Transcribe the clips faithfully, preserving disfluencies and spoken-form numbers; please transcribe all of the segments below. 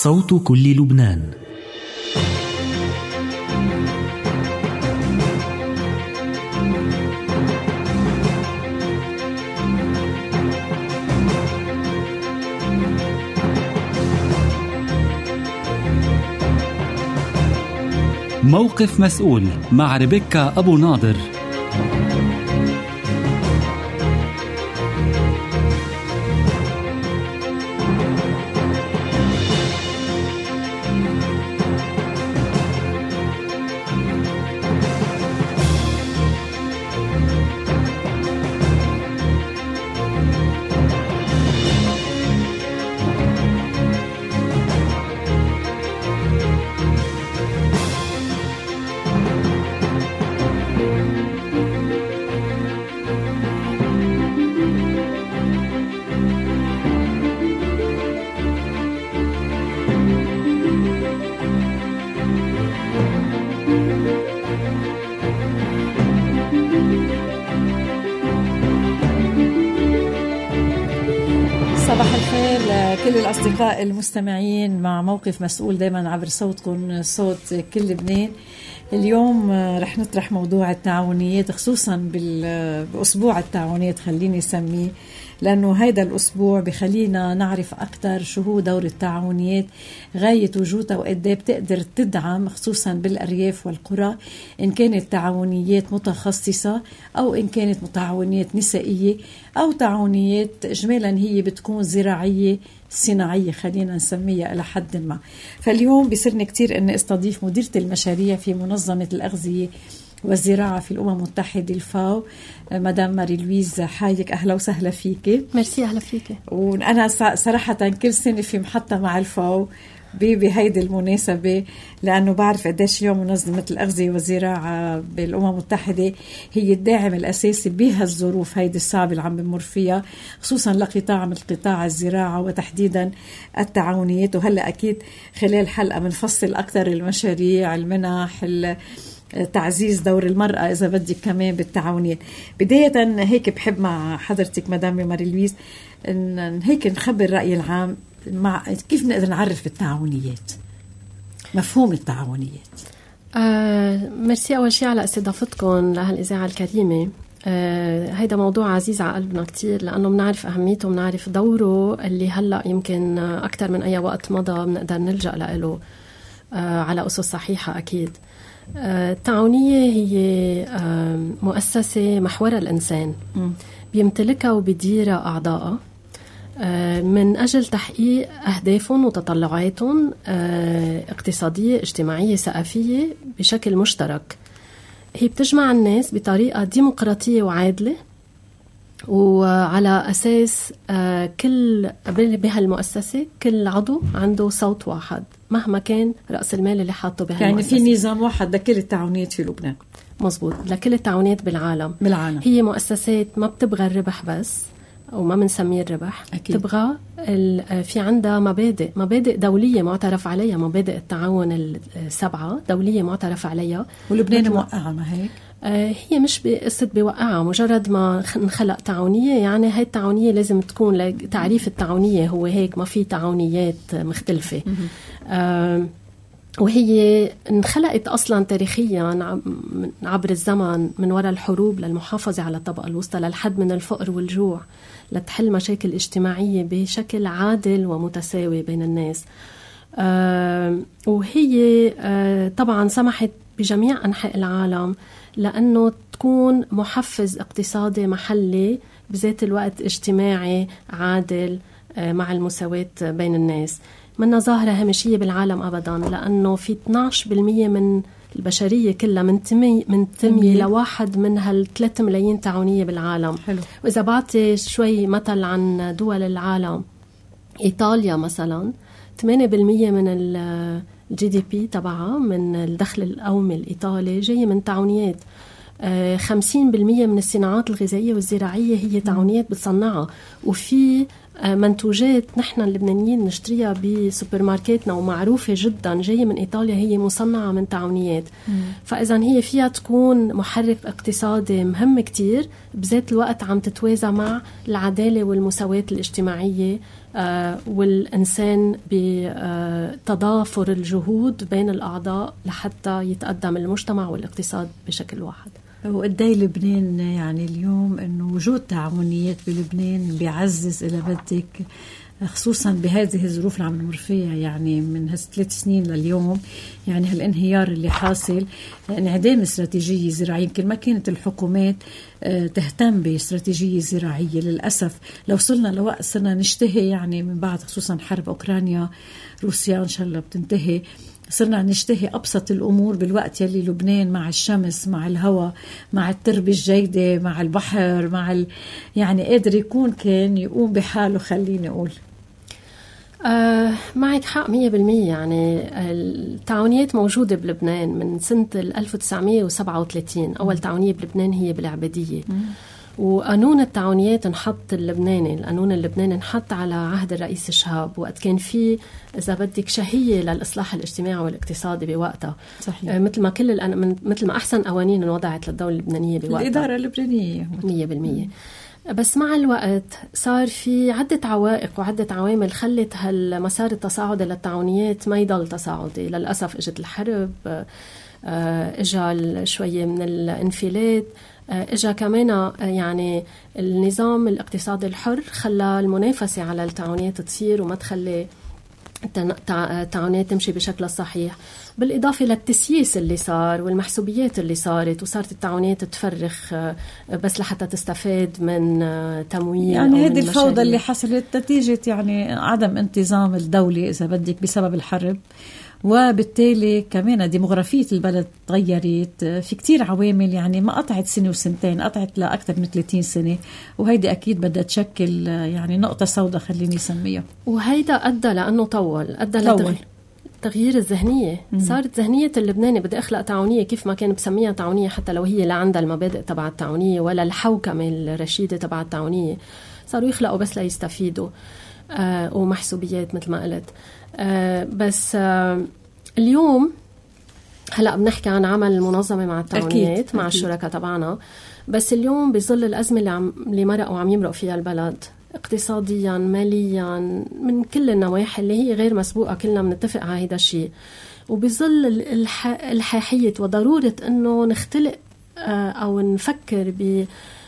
صوت كل لبنان. موقف مسؤول مع ريبيكا أبو ناظر. صباح الخير لكل الأصدقاء المستمعين مع موقف مسؤول دايما عبر صوتكم صوت كل لبنان. اليوم رح نطرح موضوع التعاونيات خصوصا بأسبوع التعاونيات خليني أسميه، لأنه هيدا الأسبوع بخلينا نعرف أكتر شو هو دور التعاونيات، غاية وجودها وقديه بتقدر تدعم خصوصا بالأرياف والقرى، إن كانت تعاونيات متخصصة أو إن كانت تعاونيات نسائية أو تعاونيات إجمالا هي بتكون زراعية صناعية خلينا نسميها إلى حد ما. فاليوم بيصيرني كتير أن استضيف مديرة المشاريع في منظمة الأغذية والزراعة في الأمم المتحدة الفاو، مدام ماري لويز حايك، أهلا وسهلا فيك. ميرسي، أهلا فيك. وأنا صراحة كل سنة في محطة مع الفاو بهيدي المناسبة، لأنه بعرف قديش يوم منظمة الأغذية والزراعة بالأمم المتحدة هي الداعم الأساسي بهالظروف هيدي الصعبة اللي عم بمر فيها، خصوصا لقطاع من قطاع الزراعة وتحديدا التعاونيات. وهلأ أكيد خلال حلقة بنفصل أكثر المشاريع، المنح، تعزيز دور المرأة إذا بدك كمان بالتعاونيات. بداية هيك بحب مع حضرتك مدام ماري لويز إن هيك نخبر الرأي العام مع كيف نقدر نعرف بالتعاونيات، مفهوم التعاونيات. آه ميرسي أول شيء على استضافتكم لهالإذاعة الكريمة. آه هيدا موضوع عزيز على قلبنا كتير، لأنه بنعرف أهميته وبنعرف دوره اللي هلأ يمكن أكتر من أي وقت مضى بنقدر نلجأ له آه على أسس صحيحة. أكيد آه التعاونية هي آه مؤسسة محورها الإنسان، م. بيمتلكها وبيديرها أعضائها من أجل تحقيق أهدافهم وتطلعاتهم اقتصادية، اجتماعية، ثقافية بشكل مشترك. هي بتجمع الناس بطريقة ديمقراطية وعادلة، وعلى أساس كل بهالمؤسسة كل عضو عنده صوت واحد مهما كان رأس المال اللي حاطه بهالمؤسسة. يعني في نظام واحد لكل التعاونيات في لبنان. مزبوط، لكل التعاونيات بالعالم. بالعالم هي مؤسسات ما بتبغى الربح بس، وما بنسميه الربح، أكيد. تبغى في عندها مبادئ مبادئ دولية معترف عليها، مبادئ التعاون السبعة دولية معترف عليها، ولبنان موقعة ما هيك. آه هي مش بقصة بوقعها، مجرد ما نخلق تعاونية يعني هاي التعاونية لازم تكون تعريف التعاونية هو هيك، ما في تعاونيات مختلفة. آه وهي انخلقت أصلا تاريخيا عبر الزمن من وراء الحروب للمحافظة على الطبقة الوسطى، للحد من الفقر والجوع، لتحل مشاكل اجتماعية بشكل عادل ومتساوي بين الناس. آه وهي آه طبعا سمحت بجميع أنحاء العالم لأنه تكون محفز اقتصادي محلي بذات الوقت اجتماعي عادل آه مع المساواة بين الناس. منا ظاهرة هامشية بالعالم أبدا، لأنه في اثني عشر بالمئة من البشرية كلها منتمي منتمي لواحد من هالثلاثة ملايين تعاونية بالعالم. حلو. وإذا بعطي شوي مثل عن دول العالم، إيطاليا مثلا ثمانية بالمئة من الجي دي بي تبعها من الدخل القومي الإيطالي جاي من تعاونيات. خمسين بالمئة من الصناعات الغذائية والزراعية هي تعاونيات بتصنعها، وفي منتوجات نحن اللبنانيين نشتريها بسوبر ماركتنا ومعروفة جدا جاية من إيطاليا هي مصنعة من تعاونيات. فإذا هي فيها تكون محرك اقتصادي مهم كتير، بذات الوقت عم تتوازى مع العدالة والمساواة الاجتماعية آه والإنسان بتضافر الجهود بين الأعضاء لحتى يتقدم المجتمع والاقتصاد بشكل واحد. وقدي لبنان يعني اليوم انه وجود تعاونيات بلبنان بيعزز الى بدك، خصوصا بهذه الظروف اللي عم نمر فيها، يعني من هالثلاث سنين لليوم، يعني هالانهيار اللي حاصل، انعدام استراتيجية زراعية. يمكن ما كانت الحكومات تهتم باستراتيجية زراعية للأسف. لو وصلنا لوقت صرنا نشتهي يعني من بعد خصوصا حرب أوكرانيا روسيا إن شاء الله بتنتهي، صرنا نشتهي أبسط الأمور بالوقت يلي لبنان مع الشمس مع الهواء مع التربة الجيدة مع البحر مع ال... يعني قادر يكون كان يقوم بحاله. خليني أقول آه معك حق مية بالمية. يعني التعاونيات موجودة بلبنان من سنة ألف وتسعمية وسبعة وثلاثين. أول تعاونية بلبنان هي بالعبادية. م. وقانون التعاونيات انحط اللبناني القانون اللبناني انحط على عهد الرئيس شهاب، وقت كان في إذا بدك شهية للإصلاح الاجتماعي والاقتصادي بوقتها. صحيح. آه مثل ما كل الأن... مثل ما أحسن قوانين انوضعت للدولة اللبنانية بوقتها، الإدارة اللبنانية مية بالمية. بس مع الوقت صار في عدة عوائق وعدة عوامل خلت هالمسار التصاعدي للتعاونيات ما يضل تصاعدي. للأسف اجت الحرب، اجا شوية من الانفلات، اجا كمان يعني النظام الاقتصادي الحر خلى المنافسة على التعاونيات تصير وما تخلي التعاونيات تمشي بشكل صحيح، بالإضافة للتسييس اللي صار والمحسوبيات اللي صارت، وصارت التعاونيات تفرخ بس لحتى تستفاد من تمويل. يعني هذه الفوضى اللي حصلت نتيجة يعني عدم انتظام الدولة إذا بدك بسبب الحرب، وبالتالي كمان ديموغرافية البلد تغيرت، في كتير عوامل يعني ما قطعت سنة وسنتين، قطعت لأكثر من ثلاثين سنة، وهيدي أكيد بدها تشكل يعني نقطة سوداء خليني أسميها. وهيدا أدى لأنه طول أدى طول. تغيير الذهنية. مم. صارت ذهنية اللبناني بدي أخلق تعاونية كيف ما كان بسميها تعاونية حتى لو هي لا عندها المبادئ تبع التعاونية ولا الحوكمة الرشيدة تبع التعاونية، صاروا يخلقوا بس ليستفيدوا آه ومحسوبيات مثل ما قلت. آه بس آه اليوم هلأ بنحكي عن عمل المنظمة مع التعاونيات أكيد. مع أكيد. الشركاء تبعنا، بس اليوم بظل الأزمة اللي, عم اللي مرق وعم يمرق فيها البلد اقتصاديا ماليا من كل النواحي اللي هي غير مسبوقة، كلنا بنتفق على هذا الشيء، وبظل الح... الحاحية وضرورة أنه نختلق آه أو نفكر ب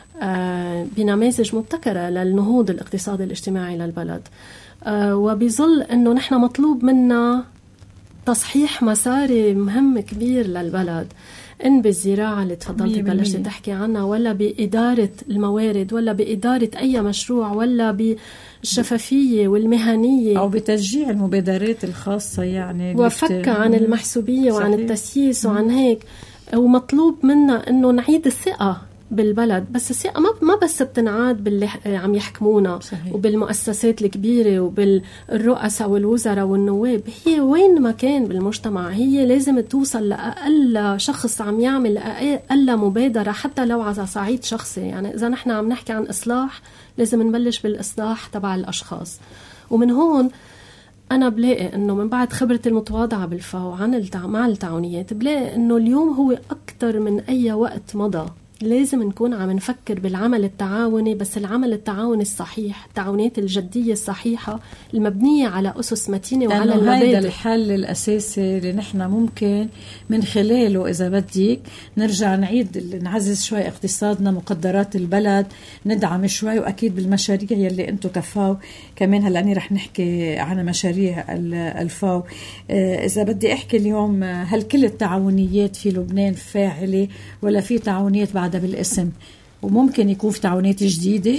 آه بنماذج مبتكرة للنهوض الاقتصادي الاجتماعي للبلد، آه وبظل أنه نحن مطلوب منا تصحيح مساري مهم كبير للبلد، إن بالزراعة اللي تفضلت بلشت تحكي عنها، ولا بإدارة الموارد، ولا بإدارة أي مشروع، ولا بالشفافية والمهنية، أو بتشجيع المبادرات الخاصة يعني، وفك عن المحسوبية صحيح. وعن التسييس وعن هيك. ومطلوب منا إنه نعيد الثقة بالبلد، بس الثقة ما ما بس بتنعاد باللي عم يحكمونا صحيح. وبالمؤسسات الكبيرة وبالرؤساء والوزراء والنواب، هي وين ما كان بالمجتمع هي لازم توصل لأقل شخص عم يعمل أقل مبادرة حتى لو على صعيد شخصي. يعني إذا نحن عم نحكي عن إصلاح لازم نبلش بالإصلاح تبع الأشخاص. ومن هون أنا بلاقي إنه من بعد خبرتي المتواضعة بالفاو عن التع... مع التعاونيات، بلاقي إنه اليوم هو أكتر من أي وقت مضى لازم نكون عم نفكر بالعمل التعاوني، بس العمل التعاوني الصحيح، التعاونيات الجدية الصحيحة المبنية على أسس متينة وعلى المبادئ. هذا الحل الأساسي اللي نحن ممكن من خلاله إذا بديك نرجع نعيد نعزز شوي اقتصادنا، مقدرات البلد ندعم شوي، وأكيد بالمشاريع يلي أنتو كفاو كمان. هلأ أنا رح نحكي عن مشاريع الفاو. إذا بدي أحكي اليوم، هل كل التعاونيات في لبنان فاعلة ولا في تعاونيات بعد بالاسم، وممكن يكون في تعاونات جديدة؟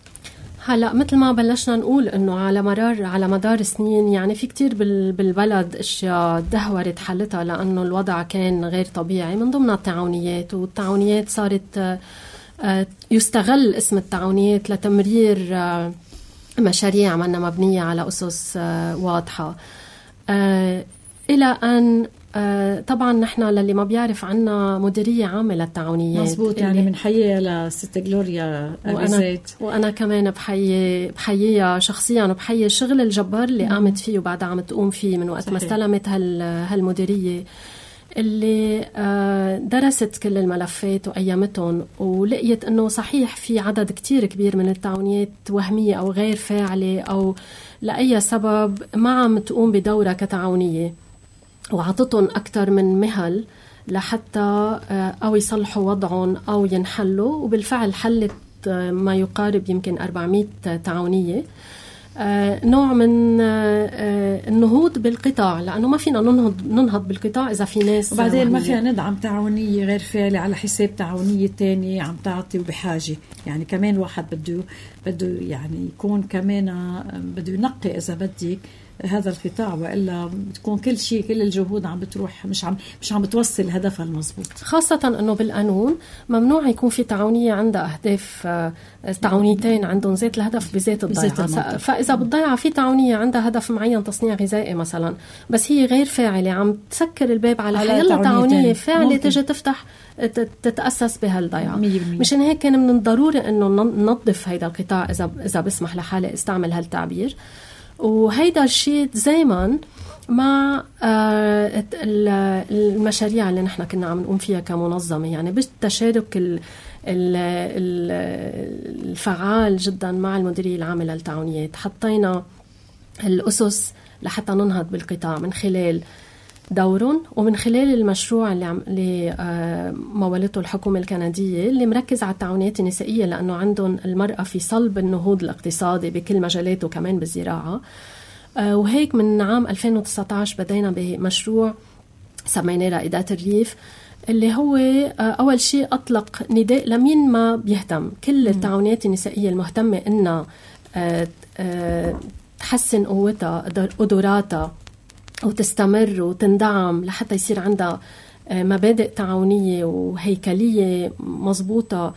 هلا مثل ما بلشنا نقول انه على مرار على مدار سنين يعني في كتير بالبلد اشياء دهورت حلتها لانه الوضع كان غير طبيعي، من ضمنها التعاونيات. والتعاونيات صارت يستغل اسم التعاونيات لتمرير مشاريع عملنا مبنية على أسس واضحة، إلى أن آه طبعا نحن للي ما بيعرف عنا مديرية عامة للتعاونيات. مزبوط، يعني بنحييها لست جلوريا وأنا, وأنا كمان بحيي بحييها شخصيا، وبحيي الشغل الجبار اللي مم. قامت فيه وبعدها عم تقوم فيه من وقت صحيح. ما استلمت هال هالمديرية اللي آه درست كل الملفات وقيمتهم، ولقيت أنه صحيح في عدد كتير كبير من التعاونيات وهمية أو غير فاعلة أو لأي سبب ما عم تقوم بدورها كتعاونية، وعطتهم أكتر من مهل لحتى أو يصلحوا وضعهم أو ينحلوا، وبالفعل حلت ما يقارب يمكن أربعمية تعاونية. نوع من النهوض بالقطاع، لأنه ما فينا ننهض ننهض بالقطاع إذا في ناس، وبعدين ما فينا ندعم تعاونية غير فعلة على حساب تعاونية تانية عم تعطي وبحاجة. يعني كمان واحد بده بده يعني يكون كمان بده ينقي إذا بدك هذا القطاع، وإلا بتكون كل شيء كل الجهود عم بتروح مش عم مش عم بتوصل هدفها المضبوط. خاصة أنه بالقانون ممنوع يكون في تعاونية عندها أهداف، تعاونيتين عندهم ذات الهدف بذات الضيعة. فإذا بالضيعة في تعاونية عندها هدف معين تصنيع غذائي مثلا، بس هي غير فاعلة عم تسكر الباب على حيلا تعاونية فاعلة تجي تفتح تتأسس بهالضيعة. مشان هيك كان من الضروري أنه ننظف هيدا القطاع إذا إذا بسمح لحالي استعمل هالتعبير. وهيدا الشيء زيما مع المشاريع اللي نحن كنا عم نقوم فيها كمنظمة، يعني بالتشارك الفعال جدا مع المديرية العامة للتعاونيات حطينا الأسس لحتى ننهض بالقطاع من خلال دورهم ومن خلال المشروع اللي, عم... اللي مولته الحكومة الكندية اللي مركز على التعاونيات النسائية، لأنه عندهم المرأة في صلب النهوض الاقتصادي بكل مجالاته كمان بالزراعة. وهيك من عام ألفين وتسعة عشر بدينا بمشروع سميناه رائدات الريف، اللي هو أول شيء أطلق نداء لمين ما بيهتم، كل التعاونيات النسائية المهتمة إنها تحسن قوتها قدراتها وتستمر وتندعم لحتى يصير عندها مبادئ تعاونية وهيكلية مضبوطة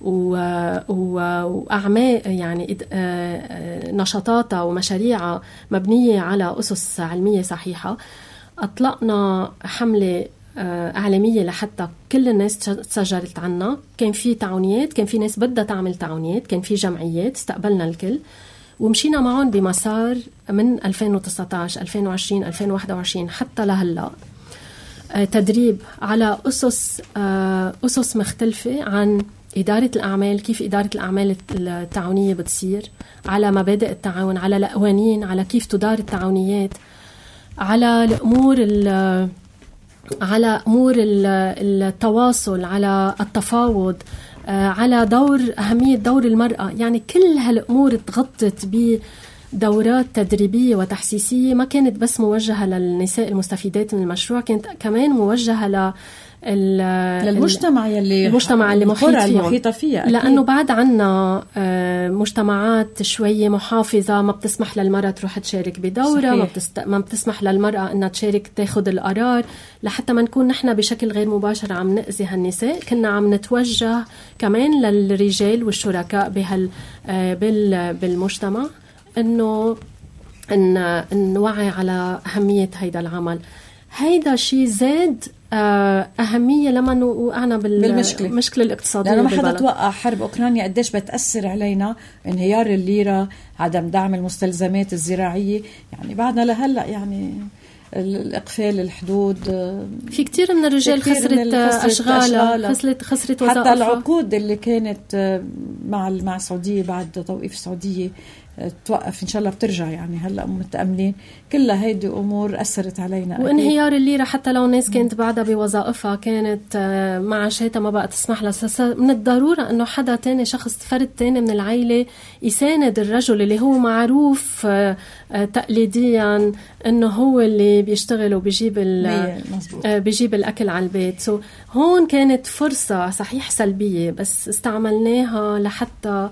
وأعمال، يعني نشاطاتها ومشاريعها مبنية على أسس علمية صحيحة. أطلقنا حملة إعلامية لحتى كل الناس تسجلت عنا. كان في تعاونيات، كان في ناس بدها تعمل تعاونيات، كان في جمعيات، استقبلنا الكل ومشينا معهم بمسار من ألفين وتسعة عشر ألفين وعشرين ألفين وواحد وعشرين حتى لهلا، تدريب على أسس أسس مختلفة عن إدارة الأعمال، كيف إدارة الأعمال التعاونية بتصير، على مبادئ التعاون، على القوانين، على كيف تدار التعاونيات، على الأمور على أمور التواصل، على التفاوض، على دور أهمية دور المرأة. يعني كل هالأمور تغطت بدورات تدريبية وتحسيسية، ما كانت بس موجهة للنساء المستفيدات من المشروع، كانت كمان موجهة ل للمجتمع يلي المجتمع اللي محيط فيها، لأنه بعد عنا مجتمعات شوية محافظة ما بتسمح للمرأة تروح تشارك بدورة، ما, بتست... ما بتسمح للمرأة أنها تشارك تاخد القرار، لحتى ما نكون نحن بشكل غير مباشر عم نأذي هالنساء. كنا عم نتوجه كمان للرجال والشركاء بهال بال... بالمجتمع إنه إن نوعي على أهمية هيدا العمل. هيدا شيء زاد أهمية لما وقعنا بالمشكلة المشكلة الاقتصادية، لأنه ما حدا توقع حرب أوكرانيا قديش بتأثر علينا، انهيار الليرة، عدم دعم المستلزمات الزراعية، يعني بعدنا لهلأ يعني الإقفال الحدود، في كتير من الرجال خسرت أشغالها، خسرت خسرت وظائفها. حتى العقود اللي كانت مع مع السعودية بعد توقيف السعودية توقف، إن شاء الله بترجع، يعني هلأ متأملين. كلها هيدي أمور أثرت علينا. وانهيار الليرة حتى لو الناس كانت بعدها بوظائفها، كانت معاشاتها ما بقى تسمح لها، من الضرورة أنه حدا تاني، شخص فرد تاني من العائلة يساند الرجل اللي هو معروف تقليديا أنه هو اللي بيشتغل وبيجيب بيجيب الأكل على البيت. سو هون كانت فرصة صحيح سلبية، بس استعملناها لحتى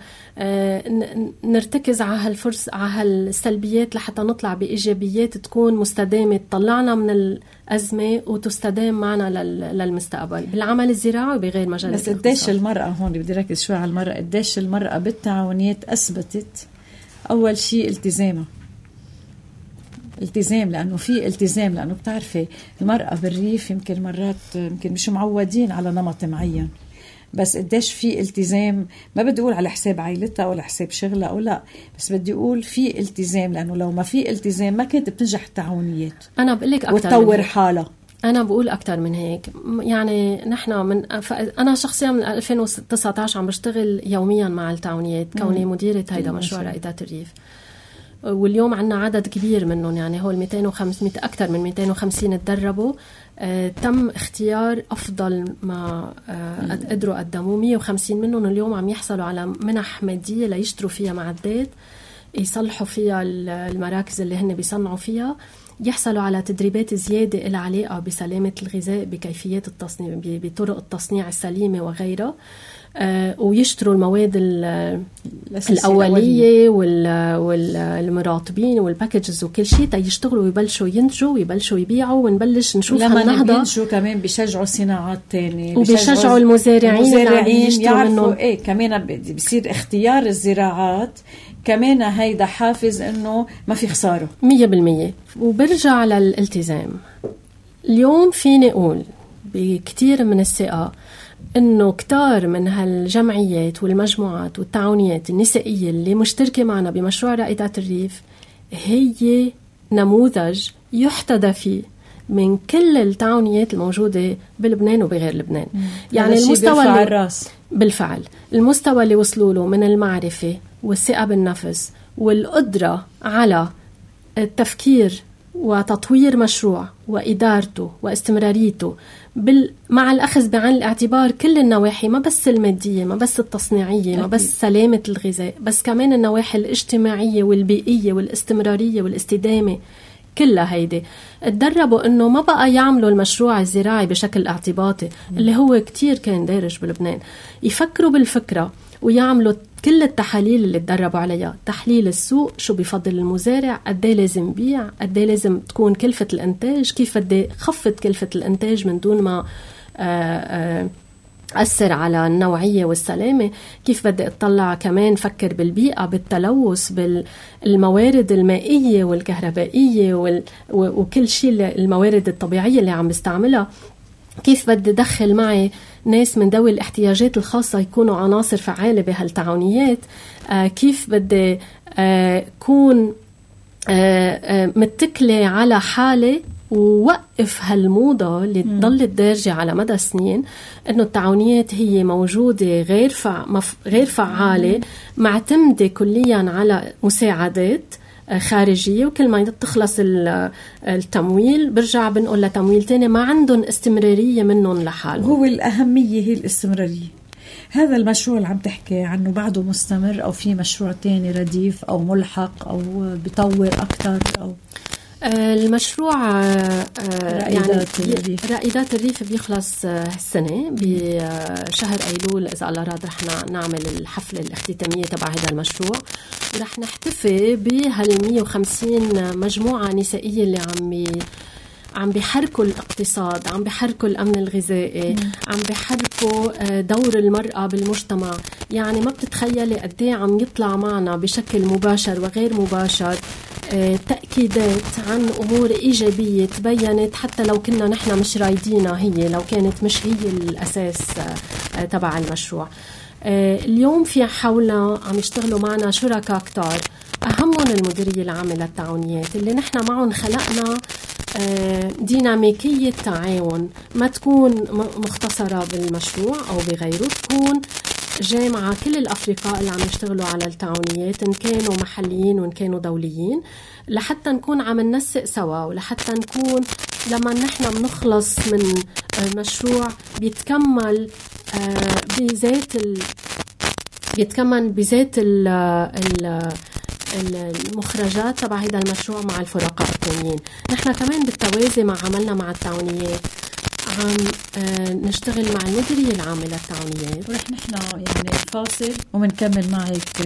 نرتكز على هالفرص على هالسلبيات لحتى نطلع بإيجابيات تكون مستدامة، تطلعنا من الأزمة وتستدام معنا للمستقبل بالعمل الزراعي وبغير مجالات. بس قديش المرأة، هون بدي ركز شوي على المرأة، قديش المرأة بالتعاونيات أثبتت أول شيء التزامها التزام، لأنه في التزام، لأنه بتعرفي المرأة بالريف يمكن مرات يمكن مش معودين على نمط معين، بس قديش في التزام. ما بدي أقول على حساب عائلتها ولا حساب شغلها أو لا، بس بدي أقول في التزام، لأنه لو ما في التزام ما كانت بتنجح التعاونيات أنا بقول لك أكتر وتطور حالها. أنا بقول أكتر من هيك، يعني نحن من أنا شخصيا من ألفين وتسعة عشر عم بشتغل يوميا مع التعاونيات كوني مديرة هيدا مشروع رائدات الريف، واليوم عنا عدد كبير منهم، يعني هو مئتين وخمسين أكثر من مئتين وخمسين تدربوا. آه تم اختيار أفضل ما آه قدروا قدموا. مئة وخمسين منهم اليوم عم يحصلوا على منح مادية ليشتروا فيها معدات يصلحوا فيها المراكز اللي هن بيصنعوا فيها، يحصلوا على تدريبات زيادة إلى علاقة بسلامة الغذاء، بكيفيات التصنيع، بطرق التصنيع السليمة وغيرها. آه ويشتروا المواد الأولية والمراطبين والباكجز وكل شيء تيشتغلوا ويبلشوا ينتجوا ويبلشوا يبيعوا، ونبلش نشوف هالنهضة. ينتجوا كمان بيشجعوا صناعات تانية، وبيشجعوا المزارعين, المزارعين يعرفوا إيه كمان بيصير اختيار الزراعات كمان هيدا حافز إنه ما في خسارة مية بالمية. وبرجع للالتزام. اليوم فيني أقول بكتير من الثقة إنه كتار من هالجمعيات والمجموعات والتعاونيات النسائية اللي مشتركة معنا بمشروع رائدات الريف هي نموذج يحتذى فيه من كل التعاونيات الموجودة بلبنان وبغير لبنان. يعني المستوى اللي بالفعل المستوى اللي وصلوا له من المعرفة والثقة بالنفس والقدرة على التفكير وتطوير مشروع وإدارته واستمراريته بال... مع الأخذ بعين الاعتبار كل النواحي، ما بس المادية، ما بس التصنيعية، ما بس سلامة الغذاء، بس كمان النواحي الاجتماعية والبيئية والاستمرارية والاستدامة. كلها هيدي اتدربوا انه ما بقى يعملوا المشروع الزراعي بشكل اعتباطي اللي هو كتير كان دارج بلبنان، يفكروا بالفكرة ويعملوا كل التحاليل اللي تدربوا عليها. تحليل السوق، شو بيفضل المزارع، قد ايه لازم بيع، قد ايه لازم تكون كلفة الانتاج، كيف بدي خفض كلفة الانتاج من دون ما آآ آآ أثر على النوعية والسلامة، كيف بدي أطلع كمان فكر بالبيئة، بالتلوث، بالموارد المائية والكهربائية وال... وكل شيء الموارد الطبيعية اللي عم بستعملها، كيف بدي دخل معي ناس من ذوي الاحتياجات الخاصة يكونوا عناصر فعالة بهالتعاونيات، آه كيف بدي آه كون آه آه متكلة على حالة ووقف هالموضة اللي ضلت دارجة على مدى سنين، إنه التعاونيات هي موجودة غير فع... مف... غير فعالة، معتمدة كليا على مساعدات خارجية، وكل ما تخلص التمويل برجع بنقول لتمويل تاني، ما عندهم استمرارية منهم لحالهم. هو الأهمية هي الاستمرارية. هذا المشروع اللي عم تحكي عنه بعده مستمر، أو في مشروع تاني رديف أو ملحق أو بيطور أكتر؟ أو المشروع رائدات يعني الريف رائدات الريف بيخلص السنة بشهر أيلول إذا الله راد. رح نعمل الحفلة الاختتامية تبع هذا المشروع، ورح نحتفي بهالمية وخمسين مجموعة نسائية اللي عم عم بيحركوا الاقتصاد، عم بيحركوا الأمن الغذائي، م. عم بيحركوا دور المرأة بالمجتمع. يعني ما بتتخيلي قد ايه عم يطلع معنا بشكل مباشر وغير مباشر تأكيدات عن أمور إيجابية تبينت حتى لو كنا نحن مش رايدينها، هي لو كانت مش هي الأساس تبع المشروع. اليوم في حولنا عم يشتغلوا معنا شركاء كتار، أهمهم المديرية العامة للتعاونيات اللي نحن معهم خلقنا ديناميكية تعاون ما تكون مختصرة بالمشروع أو بغيره، تكون جامعة كل الأفرقاء اللي عم يشتغلوا على التعاونيات، إن كانوا محليين وإن كانوا دوليين، لحتى نكون عم ننسق سوا، ولحتى نكون لما نحن بنخلص من مشروع بيتكمل بذات ال... بيتكمل بذات ال... ال... المخرجات تبع هذا المشروع مع الفرقاء الثانيين. نحن كمان بالتوازي مع عملنا مع التعاونيات عم نشتغل مع المديرية العامة للتعاونيات. ورح نحن يعني فاصل ومنكمل معك.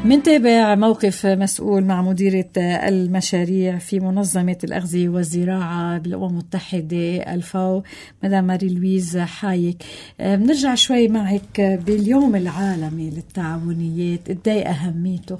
منتابع موقف مسؤول مع مديرة المشاريع في منظمة الأغذية والزراعة بالأمم المتحدة الفاو مدام ماري لويز حايك. بنرجع شوي معك باليوم العالمي للتعاونيات، قدي أهميته؟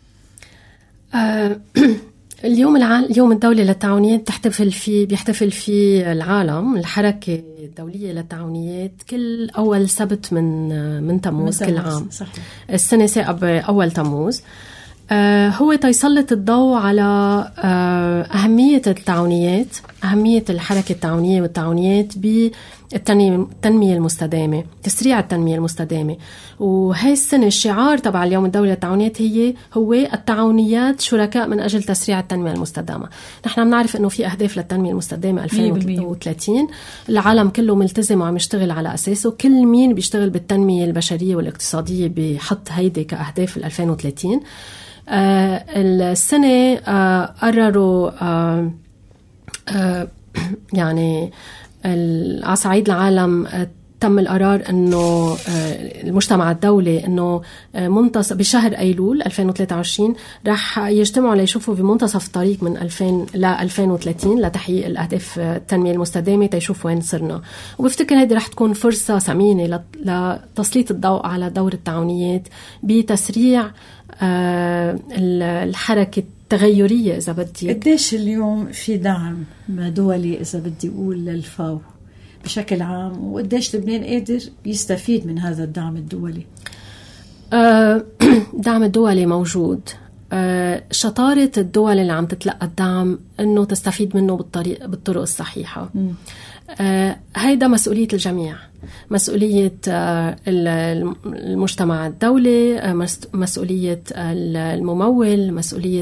آه اليوم العال... اليوم الدولي للتعاونيات تحتفل فيه بيحتفل فيه العالم الحركة الدولية للتعاونيات كل أول سبت من من تموز كل عام. صحيح. السنة ساقب أول تموز. آه هو تيسلط الضوء على آه أهمية التعاونيات، أهمية الحركة التعاونية والتعاونيات بالتنمية المستدامة، تسريع التنمية المستدامة. وهي السنة الشعار تبع اليوم الدولي للتعاونيات هي هو التعاونيات شركاء من أجل تسريع التنمية المستدامة. نحن بنعرف إنه في أهداف للتنمية المستدامة ألفين وثلاثين، العالم كله ملتزم وعم يشتغل على أساسه. كل مين بيشتغل بالتنمية البشرية والاقتصادية بيحط هيدي كأهداف ألفين وثلاثين. آه السنة آه قرروا آه آه يعني على صعيد العالم آه تم القرار انه آه المجتمع الدولي انه آه منتصف بشهر ايلول ألفين وثلاثة وعشرين راح يجتمعوا ليشوفوا بمنتصف الطريق من ألفين ل ألفين وثلاثين لتحقيق الاهداف التنميه المستدامه تيشوفوا وين صرنا. وبفتكر هذه راح تكون فرصه ثمينه لتسليط الضوء على دور التعاونيات بتسريع آه الحركة التغيرية إذا بدي. قديش اليوم في دعم دولي إذا بدي أقول للفاو بشكل عام، وقديش لبنان قادر يستفيد من هذا الدعم الدولي؟ آه دعم الدولي موجود. آه شطارة الدول اللي عم تتلقى الدعم إنه تستفيد منه بالطريق بالطرق الصحيحة. م. آه هيدا مسؤولية الجميع، مسؤولية آه المجتمع الدولي، آه مسؤولية الممول، مسؤولية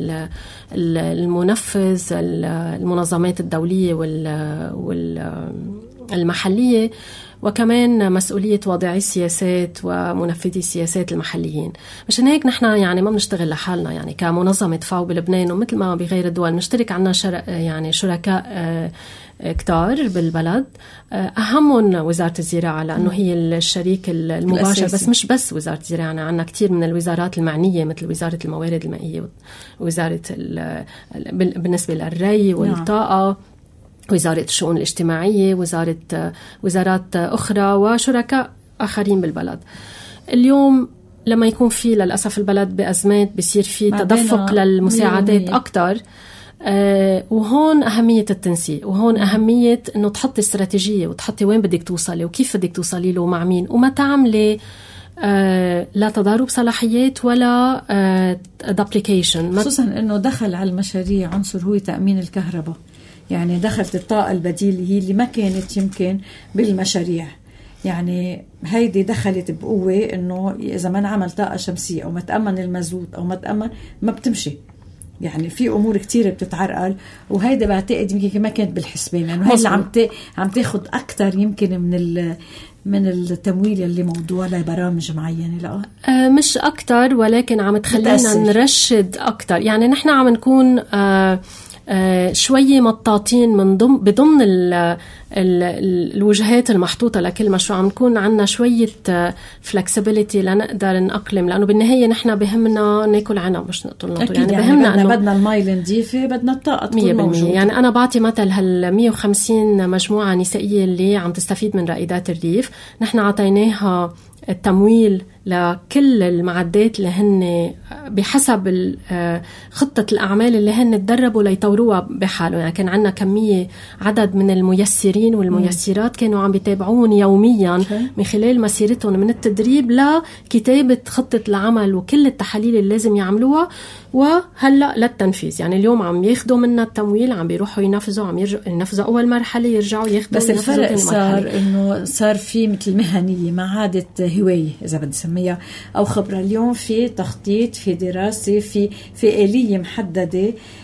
المنفذ، المنظمات الدولية والمحلية، وكمان مسؤولية واضعي السياسات ومنفذي السياسات المحليين. مشان هيك نحن يعني ما بنشتغل لحالنا، يعني كمنظمة فاو بلبنان ومثل ما بغير الدول نشترك عنا شر... يعني شركاء آه كتار بالبلد، أهمهم وزارة الزراعة لأنه هي الشريك المباشر الأساسي. بس مش بس وزارة الزراعة، يعني عنا كتير من الوزارات المعنية مثل وزارة الموارد المائية ووزارة بالنسبة للري والطاقة، وزارة الشؤون الاجتماعية، وزارة وزارات أخرى وشركاء آخرين بالبلد. اليوم لما يكون في للأسف البلد بأزمات بيصير في تدفق للمساعدات أكتر. آه وهون أهمية التنسيق، وهون أهمية إنه تحطي استراتيجية وتحطي وين بدك توصلي وكيف بدك توصلي له ومع مين، وما تعملي آه لا تضارب صلاحيات ولا آه دوبليكيشن. خصوصا إنه دخل على المشاريع عنصر هو تأمين الكهرباء، يعني دخلت الطاقة البديلة هي اللي ما كانت يمكن بالمشاريع. يعني هيدي دخلت بقوة إنه إذا ما نعمل طاقة شمسية أو ما تأمن المازوت أو ما تأمن ما بتمشي. يعني في امور كتير بتتعرقل، وهيدا بعتقد يمكن ما كانت بالحسبان، لانه يعني هي اللي عم عم تاخد اكثر يمكن من من التمويل اللي موضوع لبرامج معينه. لا آه مش اكثر، ولكن عم تخلينا متأثر. نرشد اكثر. يعني نحن عم نكون آه آه شوية مطاطين من ضمن بضمن ال ال الوجهات المحطوطة لكل مشروع. عم نكون عنا شوية flexibility لنقدر نأقلم، لأنه بالنهاية نحن بهمنا ناكل عنب مش نقتل نطول. يعني, يعني بهمنا بدنا, بدنا المي النظيفة، بدنا الطاقة تكون موجودة. يعني أنا بعطي مثل هال مية وخمسين مجموعة نسائية اللي عم تستفيد من رائدات الريف، نحن عطيناها التمويل لكل المعدات اللي هن بحسب خطة الأعمال اللي هن تدربوا ليطوروها بحالهم. يعني كان عنا كمية عدد من الميسرين والميسرات كانوا عم بيتابعون يوميا من خلال مسيرتهم من التدريب لكتابة خطة العمل وكل التحاليل اللي لازم يعملوها، وهلأ للتنفيذ. يعني اليوم عم ياخدوا منا التمويل، عم بيروحوا ينفذوا، عم يرجعوا ينفذوا أول مرحلة، يرجعوا ياخدوا. بس الفرق صار إنه صار في مثل مهنية ما عادت هواية إذا بدي سميها أو خبرة. اليوم في تخطيط، في دراسة، في في آلية محددة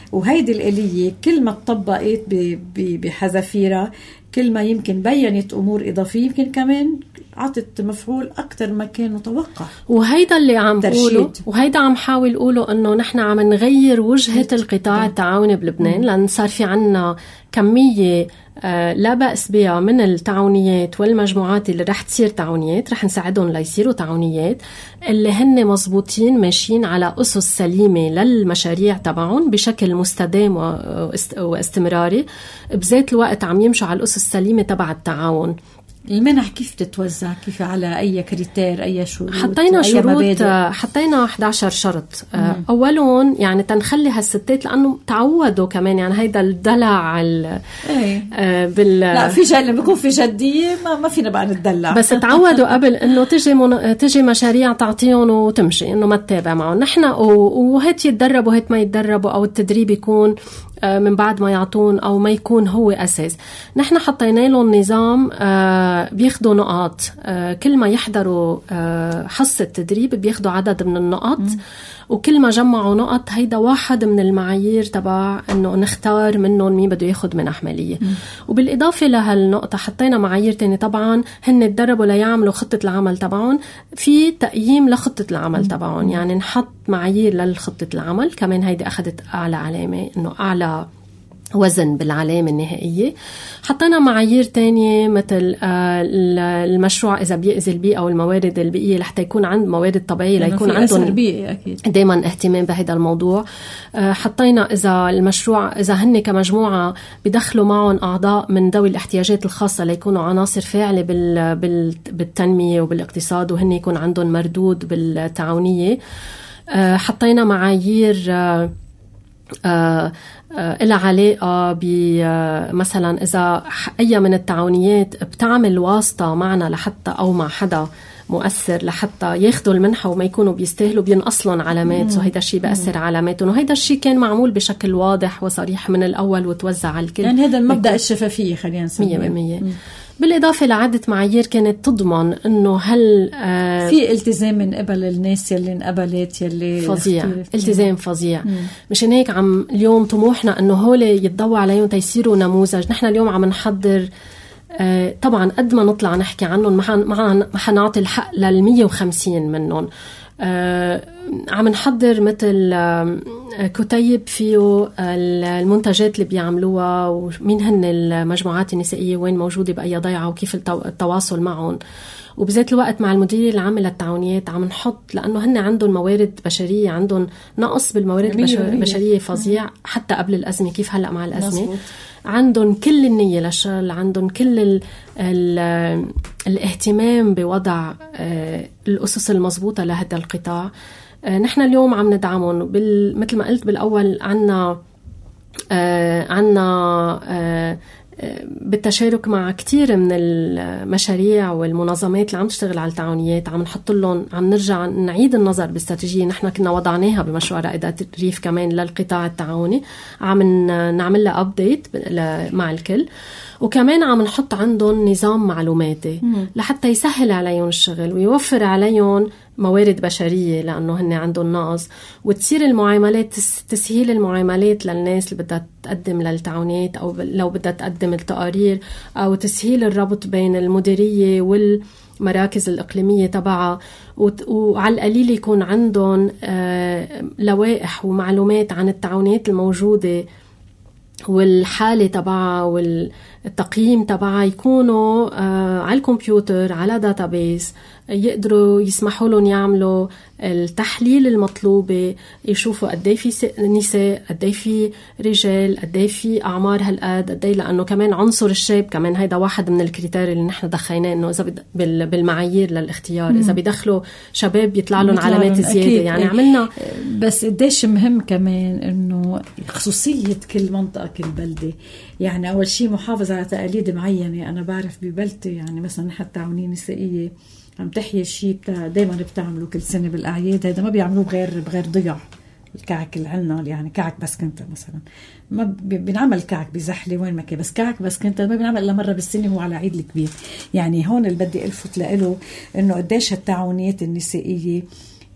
وهيدي الآلية كل ما تطبقت بحذافيرها كل ما يمكن بينت أمور إضافية، يمكن كمان عطت مفعول أكتر ما كان متوقع. وهيدا اللي عم قوله، وهيدا عم حاول قوله أنه نحن عم نغير وجهة القطاع التعاوني بلبنان، لأن صار في عنا كمية آه لا بأس بها من التعاونيات والمجموعات اللي رح تصير تعاونيات، رح نساعدهم ليصيروا تعاونيات اللي هن مزبوطين ماشيين على أسس سليمة للمشاريع تبعهم بشكل مستدام واستمراري، بذات الوقت عم يمشوا على الأسس السليمة تبع التعاون. المنح كيف تتوزع؟ كيف على أي كريتير؟ أي شروط؟ حطينا شروط، حطينا إحدى عشر شرط. مم. أولون يعني تنخلي هالستات لأنه تعودوا كمان، يعني هيدا الدلع ايه. آه بال لا في جد بيكون في جدية ما, ما فينا بقى نتدلع بس تعودوا قبل إنه تجي من... تجي مشاريع تعطيهم وتمشي، إنه ما تتابع معهم نحن، وهيت يتدربوا هيت ما يتدربوا، أو التدريب يكون من بعد ما يعطون أو ما يكون هو أساس. نحن حطينا لهم نظام بياخدوا نقاط، كل ما يحضروا حصة تدريب بياخدوا عدد من النقاط، وكل ما جمعوا نقط هيدا واحد من المعايير تبع انه نختار منهم مين بده ياخد منح مالية. وبالإضافة لهالنقطة حطينا معايير تاني، طبعا هن تدربوا ليعملوا خطة العمل تبعهم، في تقييم لخطة العمل تبعهم، يعني نحط معايير للخطة العمل كمان، هيدي أخذت أعلى علامة، إنه أعلى وزن بالعلامة النهائية. حطينا معايير تانية مثل المشروع إذا بيأذي البيئة أو الموارد البيئية لحتى يكون عند موارد طبيعية ليكون عندهم دايما اهتمام بهذا الموضوع. حطينا إذا المشروع إذا هن كمجموعة بدخلوا معهم أعضاء من ذوي الاحتياجات الخاصة ليكونوا عناصر فاعلة بالتنمية وبالاقتصاد، وهن يكون عندهم مردود بالتعاونية. حطينا معايير آه إلى علاقة بمثلا إذا أي من التعاونيات بتعمل واسطة معنا لحتى أو مع حدا مؤثر لحتى ياخدوا المنحة وما يكونوا بيستاهلوا بينقصلون علامات، وهيدا الشيء بأثر علاماتهم، وهيدا الشيء كان معمول بشكل واضح وصريح من الأول وتوزع على الكل. يعني هذا المبدأ الشفافية خلينا نسميه مية بالمية. بالإضافة لعدة معايير كانت تضمن إنه هل آه في التزام من قبل الناس يلي انقبلت يلي فظيع، التزام فظيع. مشان هيك عم اليوم طموحنا إنه هولي يتضوى عليهم تيصيروا نموذج. نحن اليوم عم نحضر آه طبعا قد ما نطلع نحكي عنهم ما حنعطي الحق للمية وخمسين منهم. آه عم نحضر مثل آه كتيب فيه المنتجات اللي بيعملوها ومين هن المجموعات النسائية وين موجودة بأي ضيعة وكيف التواصل معهم، وبذات الوقت مع المديرية العامة للتعاونيات عم نحط، لأنه هن عندهم موارد بشرية، عندهم نقص بالموارد البشرية فظيع حتى قبل الأزمة، كيف هلأ مع الأزمة مزبوط. عندهم كل النية للشغل، عندهم كل ال ال الاهتمام بوضع الأسس المضبوطة لهذا القطاع. نحن اليوم عم ندعمهم مثل ما قلت بالأول، عنا عنا بالتشارك مع كتير من المشاريع والمنظمات اللي عم تشتغل على التعاونيات، عم نحط لهم، عم نرجع نعيد النظر باستراتيجية نحن كنا وضعناها بمشروع رائدات الريف كمان للقطاع التعاوني، عم نعمل لها أبديت مع الكل، وكمان عم نحط عندهم نظام معلوماتي لحتى يسهل عليهم الشغل ويوفر عليهم موارد بشرية لأنه هن عندهم نقص، وتصير المعاملات تسهيل المعاملات للناس اللي بدها تقدم للتعاونيات أو لو بدها تقدم التقارير، أو تسهيل الربط بين المديرية والمراكز الإقليمية تبعها، وعلى القليل يكون عندهم لوائح ومعلومات عن التعاونيات الموجودة والحالة تبعها والتقييم تبعها، يكونوا على الكمبيوتر على داتابيس، يقدروا يسمحوا لهم يعملوا التحليل المطلوبة، يشوفوا قدي في نساء، قدي في رجال، قدي في أعمار هالقد، قدي، لأنه كمان عنصر الشاب كمان هيدا واحد من الكريتير اللي نحن دخيناه، إنه إذا بالمعايير للاختيار إذا بيدخلوا شباب يطلع لهم علامات زيادة. أكيد. يعني عملنا بس قديش مهم كمان إنه خصوصية كل منطقة كل بلدة. يعني أول شيء محافظة على تقاليد معينة. أنا بعرف ببلدتي يعني مثلا نحن التعاونية النسائية عم تحيي الشيء بتاع دايما بتعملوا كل سنة بالأعياد، هذا ما بيعملوه بغير بغير ضيع. الكعك اللي عنا يعني كعك بس كنت مثلا ما بنعمل كعك بزحلة وين ما كان، بس كعك بس كنت ما بنعمل إلا مرة بالسنة وعلى عيد الكبير. يعني هون اللي بدي ألفت له إنه قديش التعاونيات النسائية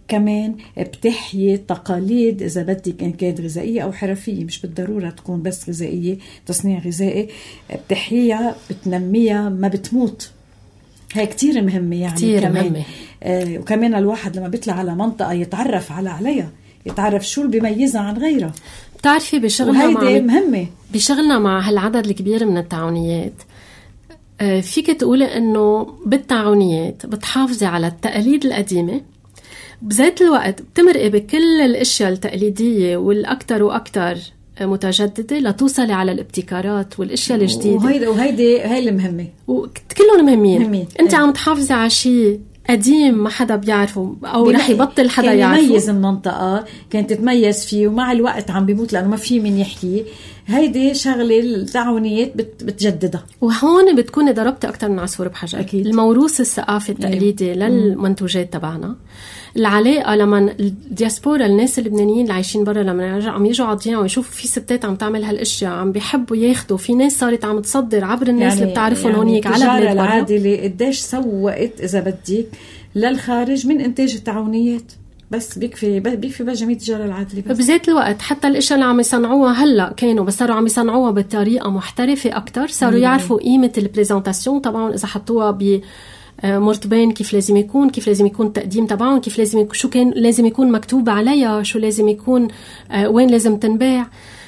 كمان بتحيي تقاليد إذا بدك إن كانت غذائية أو حرفية، مش بالضرورة تكون بس غذائية، تصنيع غذائي بتحييها بتنميها ما بتموت. هي كتير مهمة يعني كتير كمان مهمة. آه وكمان الواحد لما بيطلع على منطقة يتعرف على عليها، يتعرف شو اللي بيميزها عن غيرها. بتعرفي بشغلنا مع مهمة بشغلنا مع هالعدد الكبير من التعاونيات، آه فيك تقولي إنه بالتعاونيات بتحافظي على التقاليد القديمة، بذات الوقت بتمرقي بكل الاشياء التقليديه والاكثر واكثر متجدده لتوصلي على الابتكارات والاشياء الجديده. وهيدي وهيدي هي المهمه، وكلهم مهمين, مهمين. انت ايه. عم تحافظي على شيء قديم ما حدا بيعرفه او رح يبطل حدا يعرفه. كان يميز المنطقه، كانت تتميز فيه، ومع الوقت عم بيموت لانه ما في من يحييه. هيدي شغله التعاونيات بت بتجددها. وهون بتكوني ضربتي اكثر من عصفور بحجر. أكيد. الموروث الثقافي التقليدي أيوه. للمنتوجات تبعنا، العلاقه لما الدياسبورا الناس اللبنانيين اللي عايشين برا لما عم يجوا عضيان ويشوفوا في ستات عم تعمل هالاشياء عم بيحبوا ياخذوا، في ناس صارت عم تصدر عبر الناس يعني اللي بتعرفهم يعني هونيك على بلاد برا. العادله قديش سوقت اذا بدك للخارج من انتاج التعاونيات، بس بيكفي بيكفي بقى جميع التجاره العادله. بذات الوقت حتى الاشياء اللي عم يصنعوها هلا كانوا بس صاروا عم يصنعوها بطريقه محترفه اكتر، صاروا يعرفوا قيمه البريزنتاسيون طبعا، اذا حطوها ب مرتبين كيف لازم يكون، كيف لازم يكون التقديم تبعهم، كيف لازم يكون، شو كان لازم يكون مكتوب عليها، شو لازم يكون، وين لازم تنباع.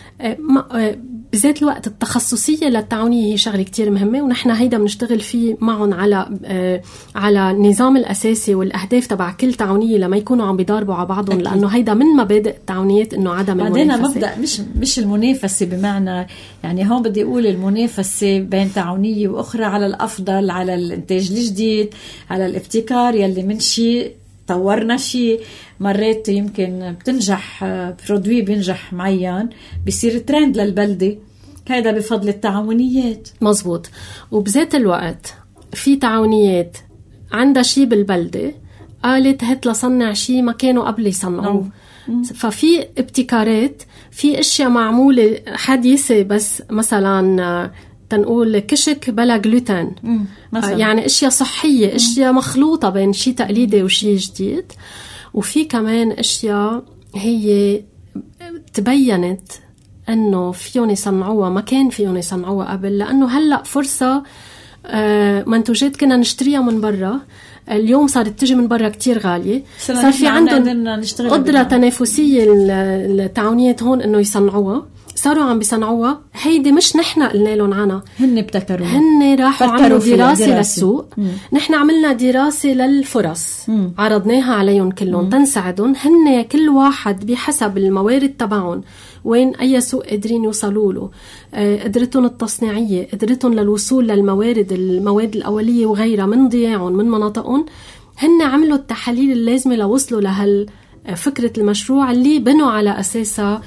بذات الوقت التخصصية للتعاونية هي شغلة كتير مهمة، ونحن هيدا بنشتغل فيه معهم على على النظام الأساسي والأهداف تبع كل تعاونية لما يكونوا عم بيضاربوا على بعضهم. أكيد. لأنه هيدا من مبادئ التعاونيات إنه عدم المنافسة. بعدين مبدأ مش مش المنافسة بمعنى يعني هون بدي أقول المنافسة بين تعاونية وأخرى على الأفضل، على الإنتاج الجديد، على الابتكار يلي من شيء طورنا شيء. مرات يمكن بتنجح برودوي بينجح معين بيصير ترند للبلدة، هذا بفضل التعاونيات. مزبوط. وبذات الوقت في تعاونيات عندها شيء بالبلدة قالت هات لصنع شيء ما كانوا قبل يصنعوه، ففي ابتكارات، في اشياء معمولة حديثة بس مثلا تنقول كشك بلا جلوتين مثلا. يعني اشياء صحية، اشياء مخلوطة بين شيء تقليدي وشيء جديد. وفي كمان اشياء هي تبينت انه فيهم يصنعوها ما كان فيهم يصنعوها قبل، لانه هلا فرصة منتوجات كنا نشتريها من برا اليوم صارت تجي من برا كتير غالية، صار في عندهم قدرة تنافسية التعاونيات هون انه يصنعوها، صاروا عم بيصنعوها. هيدي مش نحن قلنا لهم عنها، هن ابتكروا، هن راحوا عملوا دراسة, دراسة للسوق. مم. نحن عملنا دراسة للفرص، مم. عرضناها عليهم كلهم تنساعدهم. هن كل واحد بحسب الموارد تبعهم وين أي سوق قادرين يوصلوا له، قدرتهم التصنيعية، قدرتهم للوصول للموارد المواد الأولية وغيرها من ضياعهم من مناطقهم. هن عملوا التحاليل اللازمة لوصلوا لهالفكرة المشروع اللي بنوا على أساسها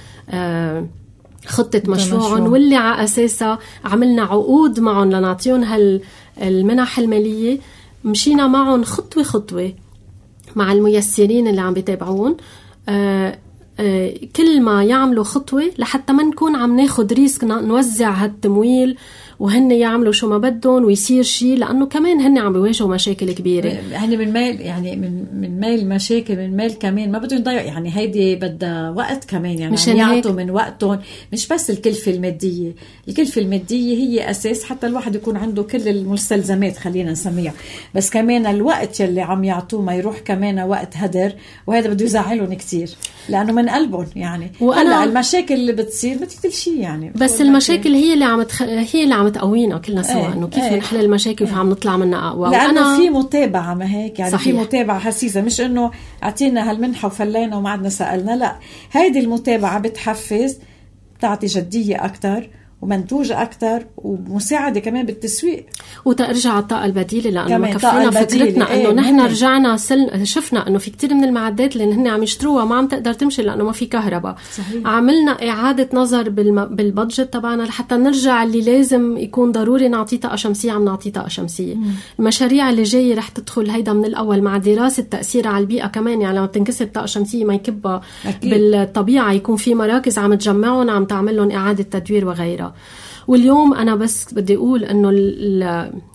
خطة مشروعهم، واللي على أساسها عملنا عقود معهم لنعطيهم هالمنح المالية. مشينا معهم خطوة خطوة مع الميسرين اللي عم بيتابعون، آه آه كل ما يعملوا خطوة لحتى ما نكون عم ناخد ريسك نوزع هالتمويل وهن يعملوا شو ما بدهم ويصير شيء، لأنه كمان هن عم بيواجهوا مشاكل كبيرة. هن من ميل يعني من من ميل مشاكل من ميل كمان ما بدهم يضيعوا، يعني هيدي بدها وقت كمان، يعني يعطوا من وقتهم، مش بس الكلفة المادية. الكلفة المادية هي أساس حتى الواحد يكون عنده كل المستلزمات خلينا نسميها، بس كمان الوقت يلي عم يعطوه ما يروح كمان وقت هدر، وهذا بده يزعلهم كتير لأنه من قلبهم. يعني وأنا المشاكل اللي بتصير بتقتل شيء يعني، بس المشاكل هي اللي عم تخ... هي اللي عم تقوينا كلنا سوا، انه كيف بنحل ايه المشاكل ايه وعم نطلع منها اقوى. لانه في متابعه، ما هيك يعني صحيح. في متابعه حسيسه، مش انه اعطينا هالمنحه وفلينا وما عدنا سالنا، لا، هيدي المتابعه بتحفز، بتعطي جديه اكثر ومنتوج أكتر ومساعدة كمان بالتسويق. وترجع على الطاقة البديلة، لأنه ما كفينا فكرتنا أنه ايه نحن رجعنا سل... شفنا أنه في كتير من المعدات اللي نحن عم يشتروها ما عم تقدر تمشي لأنه ما في كهرباء. صحيح. عملنا إعادة نظر بالم... بالبادجت تبعنا لحتى نرجع اللي لازم يكون ضروري نعطيه طاقة شمسية عم نعطيه طاقة شمسية. مم. المشاريع اللي جاية رح تدخل هيدا من الأول مع دراسة تأثير على البيئة كمان، يعني لما تنكسر الطاقة الشمسية ما يكبها بالطبيعة، يكون في مراكز عم تجمعهم عم تعملهم إعادة تدوير وغيرها. واليوم أنا بس بدي أقول أنه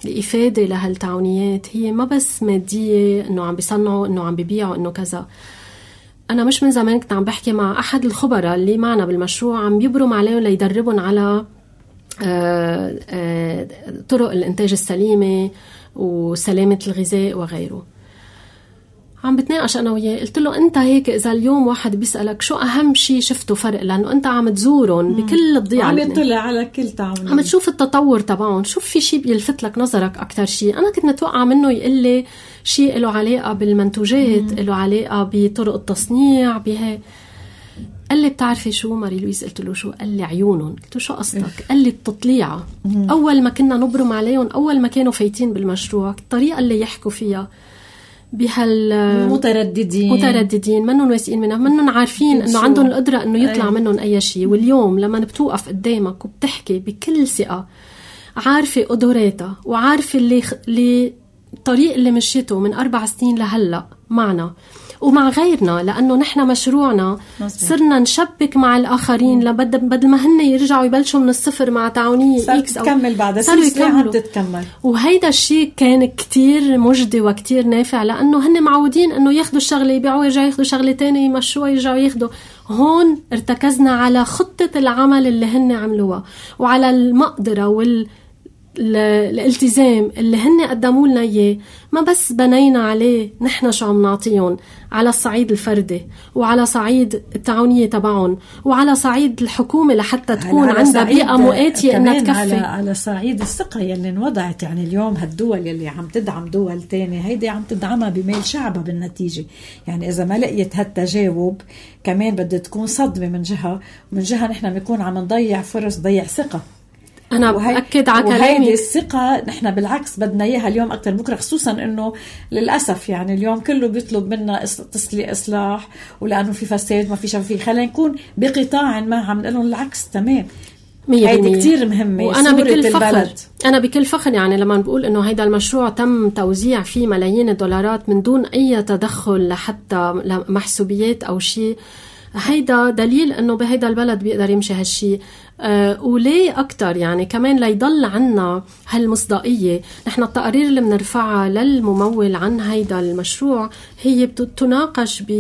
الإفادة لهالتعاونيات هي ما بس مادية، أنه عم بيصنعوا، أنه عم بيبيعوا، أنه كذا. أنا مش من زمان كنت عم بحكي مع أحد الخبراء اللي معنا بالمشروع، عم يبرم عليهم ليدربون على آآ آآ طرق الإنتاج السليمة وسلامة الغذاء وغيره. عم بتناقش أنا وياه، قلت له أنت هيك إذا اليوم واحد بيسألك شو أهم شيء شفته فرق، لأنه أنت عم تزورهم بكل الضيعة، عم يطلع على كل تعاون، عم تشوف التطور تبعهم، شوف في شيء بيلفت لك نظرك أكتر شيء. أنا كنت متوقع منه يقول لي شيء له علاقة بالمنتوجات، له علاقة بطرق التصنيع بها. قال لي بتعرفي شو ماري لويس؟ قلت له شو؟ قال لي عيونهم. قلت له شو قصدك؟ قال لي التطليعة. أول ما كنا نبرم عليهم، أول ما كانوا فايتين بالمشروع، الطريقة اللي يحكوا فيها بهال مترددين مترددين منهم واثقين منها، منهم عارفين انه عندهم القدره انه يطلع منهم اي شيء. واليوم لما بتوقف قدامك وبتحكي بكل ثقه، عارفه قدراتها وعارفه اللي اللي الطريق اللي مشيته من اربع سنين لهلا معنا ومع غيرنا، لأنه نحن مشروعنا صرنا نشبك مع الآخرين لبد بدل ما هن يرجعوا يبلشوا من الصفر مع تعاونية إكس أو تكمل بعد سلسلة عم تتكمل. وهيدا الشيء كان كتير مجدي وكتير نافع، لأنه هن معودين أنه ياخدوا الشغلة يبيعوا يرجعوا ياخدوا شغلة تانية يمشوها يرجعوا ياخدوا. هون ارتكزنا على خطة العمل اللي هن عملوها وعلى المقدرة وال الالتزام اللي هن قدموا لنا اياه. ما بس بنينا عليه نحن شو عم نعطيهم على الصعيد الفردي وعلى صعيد التعاونية تبعهم وعلى صعيد الحكومة لحتى تكون عندها بيئة مؤاتية انها تكفي، على, على صعيد الثقة يلي انوضعت. يعني اليوم هالدول يلي عم تدعم دول تانية هيدي عم تدعمها بميل شعبها بالنتيجة. يعني اذا ما لقيت هالتجاوب كمان بدها تكون صدمة من جهة، ومن جهة نحن بنكون عم نضيع فرص، ضيع ثقة. أنا بأكد على كلامي، وهيدي الثقة نحن بالعكس بدنا إياها اليوم أكتر بكرة، خصوصا إنه للأسف يعني اليوم كله بيطلب منا تصلي إصلاح، ولأنه في فساد ما في شفافية. خلينا نكون بقطاع ما عم نقول لهم العكس تمام. هيدي كتير مهمة. وأنا بكل فخر أنا بكل فخر يعني لما نقول إنه هيدا المشروع تم توزيع فيه ملايين الدولارات من دون أي تدخل لحتى محسوبيات أو شيء. هيدا دليل انه بهيدا البلد بيقدر يمشي هالشي. أه وليه اكتر يعني كمان ليضل عنا هالمصداقية. نحن التقارير اللي بنرفعها للممول عن هيدا المشروع هي بتناقش ب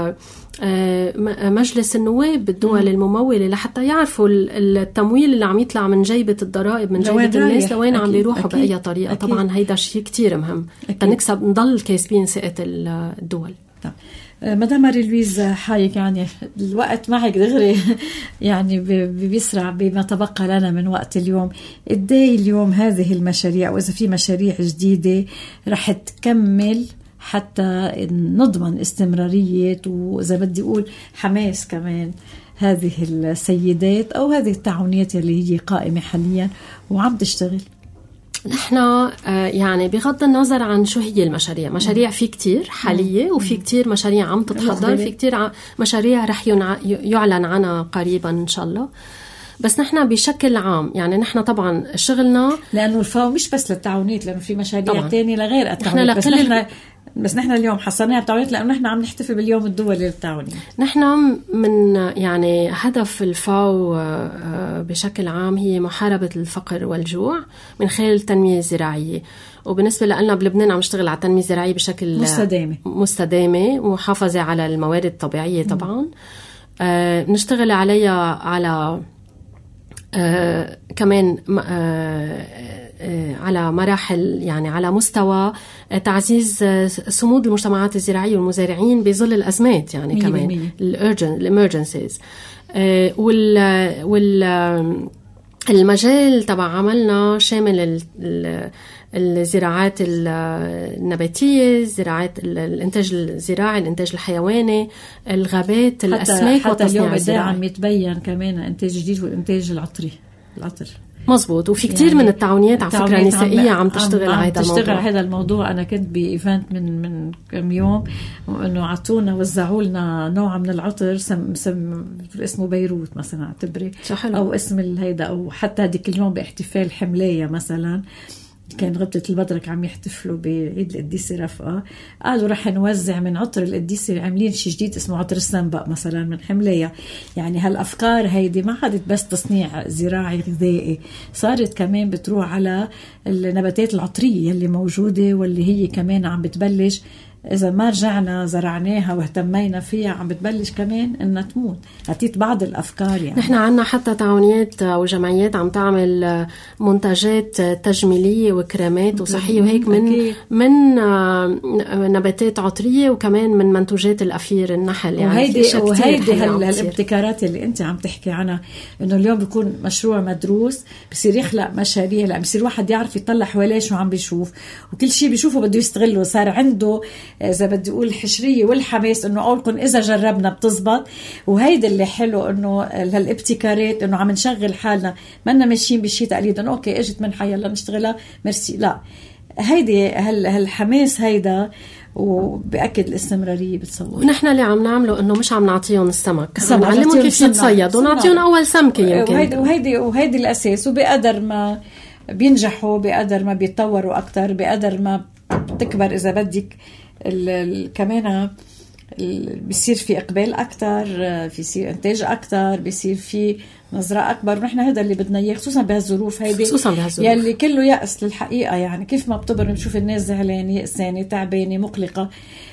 مجلس النواب بالدول الممولة لحتى يعرفوا التمويل اللي عم يطلع من جيبة الضرائب من جيبة الناس لوين عم بيروحوا بأي طريقة. أكيد. طبعا هيدا شيء كتير مهم تنكسب نضل كاسبين ثقة الدول. طبعا. مدام ماري لويز حايك، يعني الوقت معك دغري يعني بيسرع بما تبقى لنا من وقت اليوم. قدي اليوم هذه المشاريع، وإذا في مشاريع جديدة رح تكمل حتى نضمن استمرارية وإذا بدي أقول حماس كمان هذه السيدات أو هذه التعاونيات اللي هي قائمة حاليا وعم تشتغل؟ نحن يعني بغض النظر عن شو هي المشاريع، مشاريع في كتير حالية وفي كتير مشاريع عم تتحضر، في كتير مشاريع رح يعلن عنها قريبا إن شاء الله. بس نحن بشكل عام يعني نحن طبعا شغلنا لأنه الفاو مش بس للتعاونيات، لأنه في مشاريع تانية لغير التعاونيات. بس نحن بس نحن اليوم حصلناها بتعاونيات لأنه نحن عم نحتفل باليوم الدولي للتعاونيات. نحن من يعني هدف الفاو بشكل عام هي محاربة الفقر والجوع من خلال التنمية الزراعية. وبالنسبة لنا بلبنان عم نشتغل على التنمية الزراعية بشكل مستدامة مستدامة ومحافظة على الموارد الطبيعية طبعا. آه نشتغل عليها على آه كمان آه آه على مراحل يعني على مستوى تعزيز صمود المجتمعات الزراعية والمزارعين بظل الأزمات يعني كمان الامرجنسيز. آه وال وال المجال تبع عملنا شامل الزراعات النباتية، زراعات الإنتاج الزراعي، الإنتاج الحيواني، الغابات، الأسماك والتصنيع الزراعي. عم يتبين كمان إنتاج جديد والإنتاج العطري العطر. مزبوط. وفي كتير يعني من التعاونيات على فكرة نسائية عم تشتغل على هذا الموضوع. تشتغل هذا الموضوع. أنا كنت بإيفنت من من كم يوم إنه عطونا وزعوا لنا نوع من العطر سم سم اسمه بيروت مثلا اعتبري أو اسم الهيدا، أو حتى هذيك اليوم باحتفال حملاية مثلا كان غبطة البدرك عم يحتفلوا بعيد القديسة رفقة، قالوا رح نوزع من عطر القديسة، عاملين شيء جديد اسمه عطر السنبق مثلا من حملية. يعني هالأفكار هيدي ما عادت بس تصنيع زراعي غذائي، صارت كمان بتروح على النباتات العطرية اللي موجودة واللي هي كمان عم بتبلش إذا ما رجعنا زرعناها واهتمينا فيها عم بتبلش كمان إنها تموت. أعطيت بعض الأفكار يعني. نحن عنا حتى تعاونيات وجمعيات عم تعمل منتجات تجميلية وكريمات وصحية وهيك من أكيد. من نباتات عطرية وكمان من منتوجات الأفير النحل يعني. وهيدي وهيدي هالابتكارات اللي أنت عم تحكي عنها، إنه اليوم بيكون مشروع مدروس بصير يخلق مشاريع. لا بصير واحد يعرف يطلع حواليه شو عم بيشوف، وكل شيء بيشوفه بده يستغله. صار عنده إذا بدي أقول الحشرية والحماس إنه أقولكم إذا جربنا بتزبط. وهيدا اللي حلو إنه هالابتكارات إنه عم نشغل حالنا منا ماشيين بشيء تقليدا أوكي إجت من حي يلا نشتغلها ميرسي. لا هيدي هالحماس هيدا وبأكد الاستمرارية بتصور. ونحن اللي عم نعمله إنه مش عم نعطيهم السمك، عم نعلمهم كيف يتصيد ونعطيهم أول سمكة يمكن. وهيدي وهيدي وهيدي الأساس. وبقدر ما بينجحوا بقدر ما بيتطوروا أكتر بقدر ما تكبر إذا بدك كمان بيصير في إقبال أكتر، بيصير إنتاج أكتر، بيصير في نظرة أكبر. ونحن هذا اللي بدنا إياه خصوصا بهالظروف هيدي خصوصا بهالظروف يلي كله يأس للحقيقة يعني. كيف ما بتبر بنشوف الناس زعلانة يأسانة تعبانة مقلقة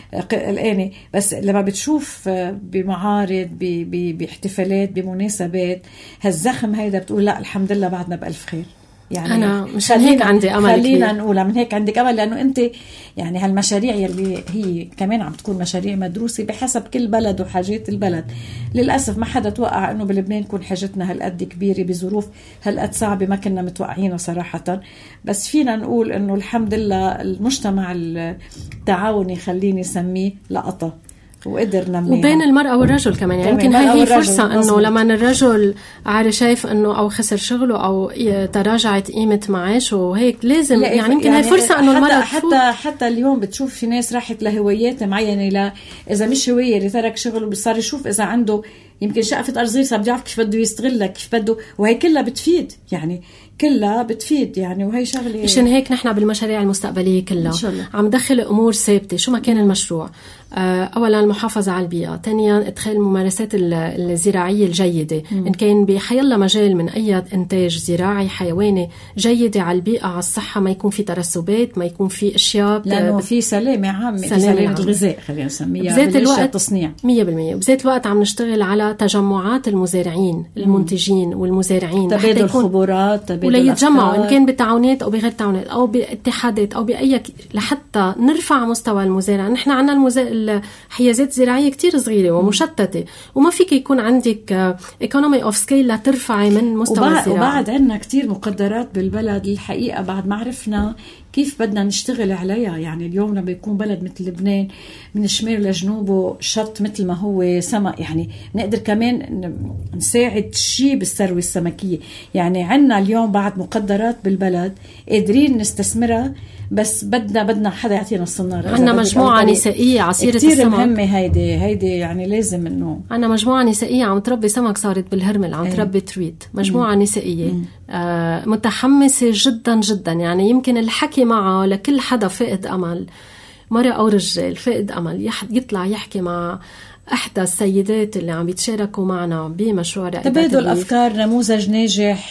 قلقانة، بس لما بتشوف بمعارض باحتفالات بمناسبات هالزخم هيدا بتقول لا الحمد لله بعدنا بألف خير يعني. أنا مش هيك عندي أمل خلينا نقولها من هيك عندك أمل، لأنه أنت يعني هالمشاريع يلي هي كمان عم تكون مشاريع مدروسة بحسب كل بلد وحاجات البلد. للأسف ما حدا توقع أنه بلبنان يكون حاجتنا هالقد كبيرة بظروف هالقد صعبة ما كنا متوقعينها صراحة. بس فينا نقول أنه الحمد لله المجتمع التعاوني خليني سميه لقطة وقدر نميها. وبين المرأة والرجل كمان يعني يمكن هاي هي فرصة انه لما الرجل عارف شايف انه او خسر شغله او تراجعت قيمة معاشه وهيك لازم يعني يمكن يعني هاي فرصة انه المرأة حتى حتى اليوم بتشوف في ناس راحت لهوايات معينة، لا اذا مش هواية اللي ترك شغله صار يشوف اذا عنده يمكن شقفة أرض صار بده يعرف كيف بده يستغلها كيف بده، وهي كلها بتفيد يعني كلها بتفيد يعني. وهي شغله مشان هيك نحن بالمشاريع المستقبلية كلها عم ندخل امور ثابته شو ما كان المشروع. اولا المحافظه على البيئه، ثانيا ادخال الممارسات الزراعيه الجيده م. ان كان بحيلا مجال من اي انتاج زراعي حيواني جيده على البيئه على الصحه، ما يكون في ترسبات، ما يكون في اشياء لانه بت... في سلامه عامه، في سلامه الغذاء خلينا نسميها بذات الوقت تصنيع مية بالمية. بذات الوقت عم نشتغل على تجمعات المزارعين المنتجين والمزارعين تبادل الخبرات تبادل ولا يتجمعوا ان كان بتعاونات او بغير تعاونات او باتحادات او باي لحتى نرفع مستوى المزارع. نحن عنا المزارع الحيازات الزراعية كتير صغيرة ومشتتة وما فيك يكون عندك economy of scale لترفعي من مستوى وبعد الزراعة. وبعد عندنا كتير مقدرات بالبلد الحقيقة بعد ما عرفنا كيف بدنا نشتغل عليها. يعني اليوم لما يكون بلد مثل لبنان من الشمال لجنوبه شط مثل ما هو سمك، يعني نقدر كمان نساعد شيء بالثروة السمكية. يعني عنا اليوم بعد مقدرات بالبلد قادرين نستثمرها، بس بدنا بدنا حدا يعطينا الصنارة. عنا مجموعة نسائية عصيرة السمك كتير مهمة هيدي هيدي يعني لازم انه عنا مجموعة نسائية عم تربي سمك، صارت بالهرمل عم تربي تريد، مجموعة مم. نسائية آه متحمسة جدا جدا. يعني يمكن الحكي معه لكل حدا فقد أمل، مرة أو رجال فقد أمل، يطلع يحكي مع احدى السيدات اللي عم يتشاركوا معنا بمشروع تبادل افكار، نموذج ناجح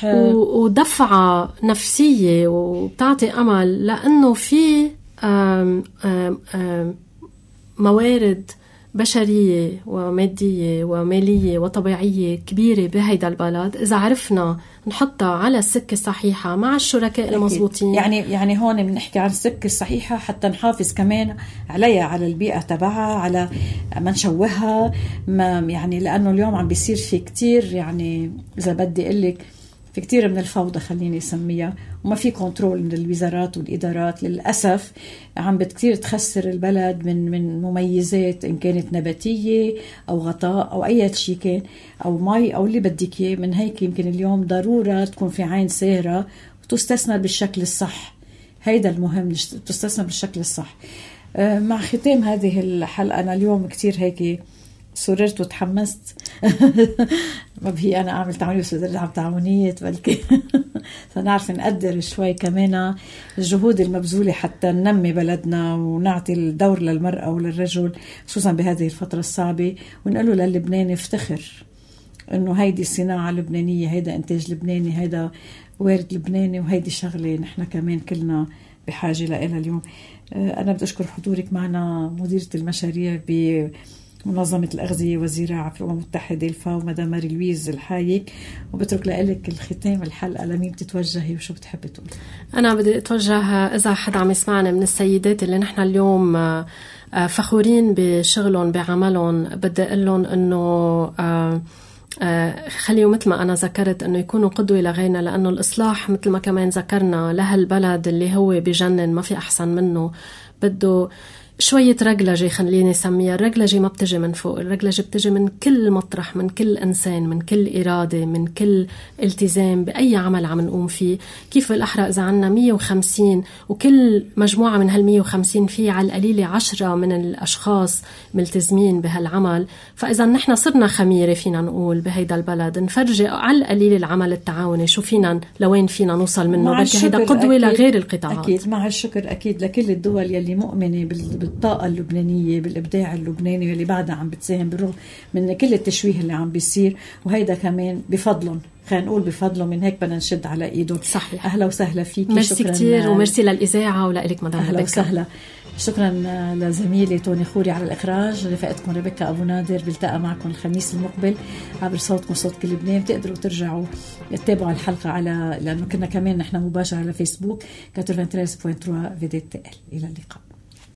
ودفعه نفسيه وبتعطي امل، لانه في آم آم آم موارد بشريه وماديه وماليه وطبيعيه كبيره بهيدا البلد اذا عرفنا نحطها على السكه الصحيحه مع الشركاء المضبوطين. يعني يعني هون بنحكي عن السكه الصحيحه حتى نحافظ كمان عليها، على البيئه تبعها، على ما نشوهها ما يعني، لانه اليوم عم بيصير في كتير يعني اذا بدي اقول لك في كتير من الفوضى خليني اسميها، وما في كنترول من الوزارات والادارات للاسف. عم بتكتير تخسر البلد من من مميزات ان كانت نباتيه او غطاء او اي شيء كان او مي او اللي بدك اياه. من هيك يمكن اليوم ضروره تكون في عين سيره وتستثمر بالشكل الصح. هيدا المهم، تستثمر بالشكل الصح. مع ختام هذه الحلقه انا اليوم كتير هيك سررت وتحمست ما بهي أنا أعمل تعاونية بس بدي أعمل تعاونية بلكي فنعرف نقدر شوي كمان الجهود المبذولة حتى ننمي بلدنا ونعطي الدور للمرأة وللرجل خصوصا بهذه الفترة الصعبة، ونقوله للبناني افتخر إنه هيدي صناعة لبنانية، هيدا إنتاج لبناني، هيدا وارد لبناني، وهيدي شغلة نحن كمان كلنا بحاجة لها اليوم. أنا بدي أشكر حضورك معنا مديرة المشاريع بمنظمة الأغذية والزراعة في الأمم المتحدة الفاو مدام ماري لويز الحايك، وبترك لك الختام الحلقة. لمين بتتوجهي وشو بتحبي تقولي؟ أنا بدي أتوجه إذا حدا عم يسمعنا من السيدات اللي نحن اليوم فخورين بشغلهم بعملهم، بدي أقول لهم إنه خليوا مثل ما أنا ذكرت أنه يكونوا قدوة لغيرنا، لأنه الإصلاح مثل ما كمان ذكرنا لهالبلد اللي هو بجنن ما في أحسن منه بده شوية رجلجة. خليني سميها الرجلجة ما بتجي من فوق، الرجلجة بتجي من كل مطرح، من كل إنسان، من كل إرادة، من كل التزام بأي عمل عم نقوم فيه. كيف بالأحرى إذا عنا مية وخمسين وكل مجموعة من هالمية وخمسين في على القليلة عشرة من الأشخاص ملتزمين بهالعمل، فإذا نحن صرنا خميرة فينا نقول بهيدا البلد نفرجي على القليل العمل التعاوني شو فينا لوين فينا نوصل منه. بدي هيدا قدوة أكيد لغير القطاعات. أكيد مع الشكر أكيد لكل الدول يلي مؤمنة بال بالطاقة اللبنانية، بالإبداع اللبناني اللي بعدها عم بتساهم بالرغم من كل التشويه اللي عم بيصير، وهيدا كمان بفضلهم، خلينا نقول بفضلهم، من هيك بدنا نشد على ايدهم. صحيح. أهلا وسهلا فيك. ميرسي كتير وميرسي للإذاعة ولك مدام أهلا وسهلا. شكرا لزميلي توني خوري على الإخراج. رفقتكم ريبيكا أبو نادر. بلتقى معكم الخميس المقبل عبر صوتكم صوت كل لبنان. بتقدروا ترجعوا تتابعوا الحلقة على، لأنه كنا كمان نحن مباشرة على فيسبوك كاتورفنتريس بوينت تروا فيديت تقل. إلى اللقاء.